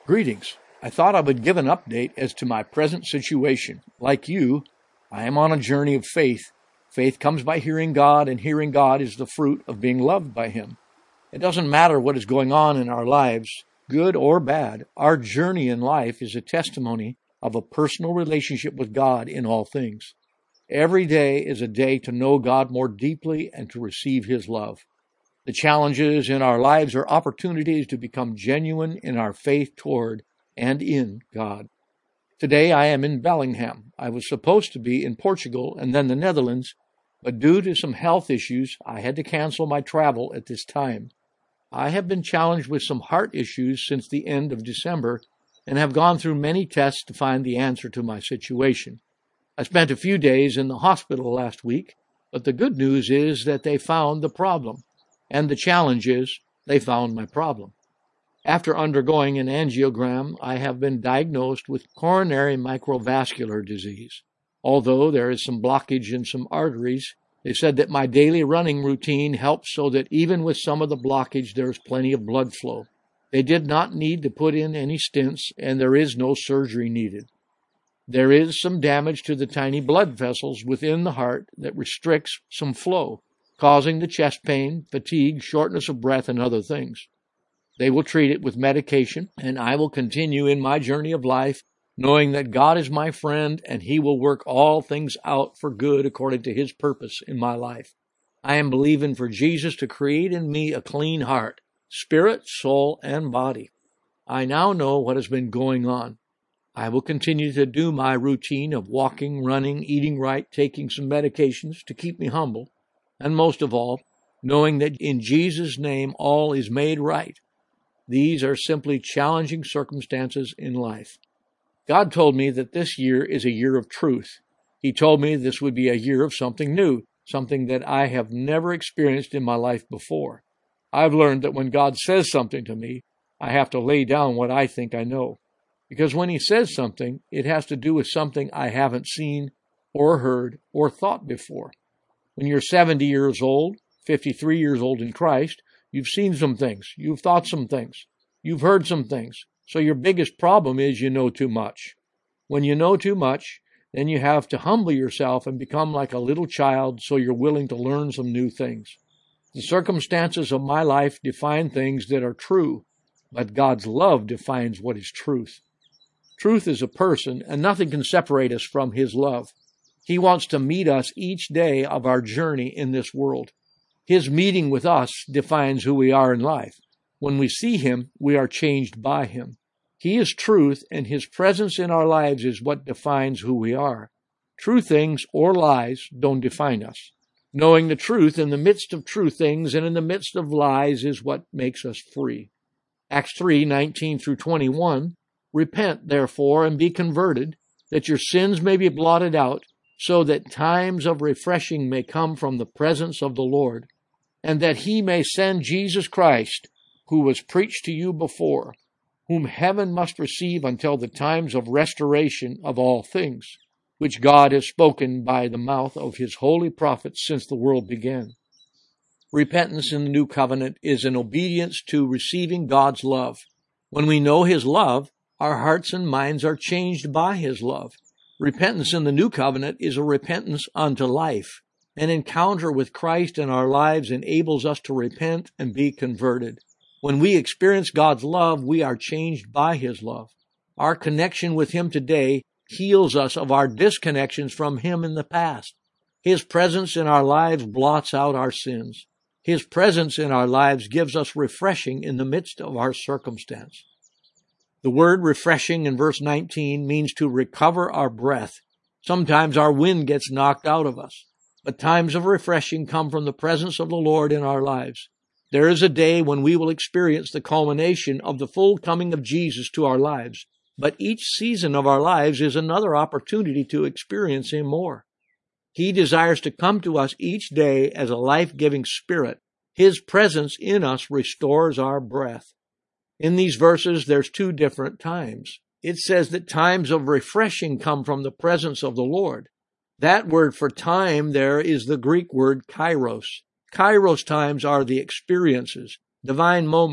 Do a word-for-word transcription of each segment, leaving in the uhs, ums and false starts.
Greetings. I thought I would give an update as to my present situation. Like you, I am on a journey of faith. Faith comes by hearing God, and hearing God is the fruit of being loved by Him. It doesn't matter what is going on in our lives, good or bad. Our journey in life is a testimony of a personal relationship with God in all things. Every day is a day to know God more deeply and to receive His love. The challenges in our lives are opportunities to become genuine in our faith toward and in God. Today I am in Bellingham. I was supposed to be in Portugal and then the Netherlands, but due to some health issues, I had to cancel my travel at this time. I have been challenged with some heart issues since the end of December and have gone through many tests to find the answer to my situation. I spent a few days in the hospital last week, but the good news is that they found the problem. And the challenge is, they found my problem. After undergoing an angiogram, I have been diagnosed with coronary microvascular disease. Although there is some blockage in some arteries, they said that my daily running routine helps so that even with some of the blockage, there is plenty of blood flow. They did not need to put in any stents, and there is no surgery needed. There is some damage to the tiny blood vessels within the heart that restricts some flow, causing the chest pain, fatigue, shortness of breath, and other things. They will treat it with medication, and I will continue in my journey of life, knowing that God is my friend, and He will work all things out for good according to His purpose in my life. I am believing for Jesus to create in me a clean heart, spirit, soul, and body. I now know what has been going on. I will continue to do my routine of walking, running, eating right, taking some medications to keep me humble, and most of all, knowing that in Jesus' name all is made right. These are simply challenging circumstances in life. God told me that this year is a year of truth. He told me this would be a year of something new, something that I have never experienced in my life before. I've learned that when God says something to me, I have to lay down what I think I know. Because when He says something, it has to do with something I haven't seen or heard or thought before. When you're seventy years old, fifty-three years old in Christ, you've seen some things, you've thought some things, you've heard some things. So your biggest problem is you know too much. When you know too much, then you have to humble yourself and become like a little child so you're willing to learn some new things. The circumstances of my life define things that are true, but God's love defines what is truth. Truth is a person, and nothing can separate us from His love. He wants to meet us each day of our journey in this world. His meeting with us defines who we are in life. When we see Him, we are changed by Him. He is truth, and His presence in our lives is what defines who we are. True things or lies don't define us. Knowing the truth in the midst of true things and in the midst of lies is what makes us free. Acts three, nineteen through twenty-one, Repent, therefore, and be converted, that your sins may be blotted out, so that times of refreshing may come from the presence of the Lord, and that He may send Jesus Christ, who was preached to you before, whom heaven must receive until the times of restoration of all things, which God has spoken by the mouth of His holy prophets since the world began. Repentance in the new covenant is an obedience to receiving God's love. When we know His love, our hearts and minds are changed by His love. Repentance in the new covenant is a repentance unto life. An encounter with Christ in our lives enables us to repent and be converted. When we experience God's love, we are changed by His love. Our connection with Him today heals us of our disconnections from Him in the past. His presence in our lives blots out our sins. His presence in our lives gives us refreshing in the midst of our circumstance. The word refreshing in verse nineteen means to recover our breath. Sometimes our wind gets knocked out of us, but times of refreshing come from the presence of the Lord in our lives. There is a day when we will experience the culmination of the full coming of Jesus to our lives, but each season of our lives is another opportunity to experience Him more. He desires to come to us each day as a life-giving Spirit. His presence in us restores our breath. In these verses, there's two different times. It says that times of refreshing come from the presence of the Lord. That word for time there is the Greek word kairos. Kairos times are the experiences, divine moments,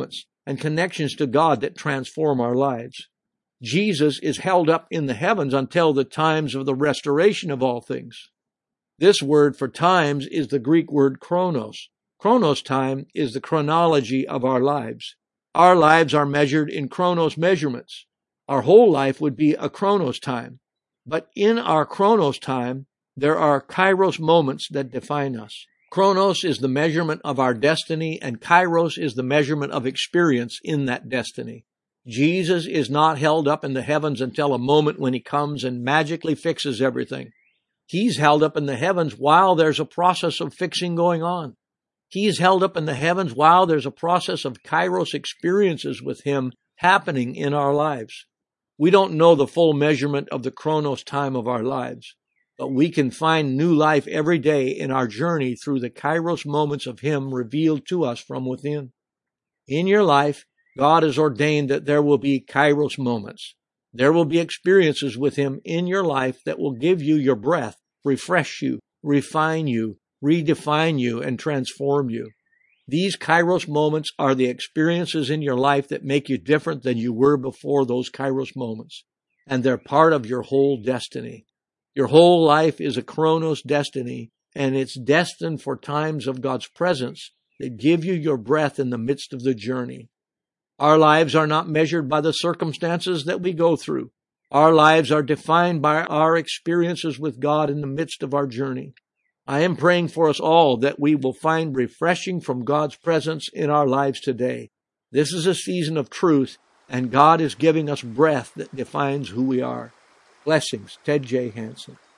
and connections to God that transform our lives. Jesus is held up in the heavens until the times of the restoration of all things. This word for times is the Greek word chronos. Chronos time is the chronology of our lives. Our lives are measured in chronos measurements. Our whole life would be a chronos time. But in our chronos time, there are kairos moments that define us. Chronos is the measurement of our destiny, and kairos is the measurement of experience in that destiny. Jesus is not held up in the heavens until a moment when he comes and magically fixes everything. He's held up in the heavens while there's a process of fixing going on. He's held up in the heavens while there's a process of kairos experiences with him happening in our lives. We don't know the full measurement of the chronos time of our lives, but we can find new life every day in our journey through the kairos moments of him revealed to us from within. In your life, God has ordained that there will be kairos moments. There will be experiences with him in your life that will give you your breath, refresh you, refine you, redefine you, and transform you. These kairos moments are the experiences in your life that make you different than you were before those kairos moments, and they're part of your whole destiny. Your whole life is a chronos destiny, and it's destined for times of God's presence that give you your breath in the midst of the journey. Our lives are not measured by the circumstances that we go through. Our lives are defined by our experiences with God in the midst of our journey. I am praying for us all that we will find refreshing from God's presence in our lives today. This is a season of truth, and God is giving us breath that defines who we are. Blessings, Ted J. Hansen.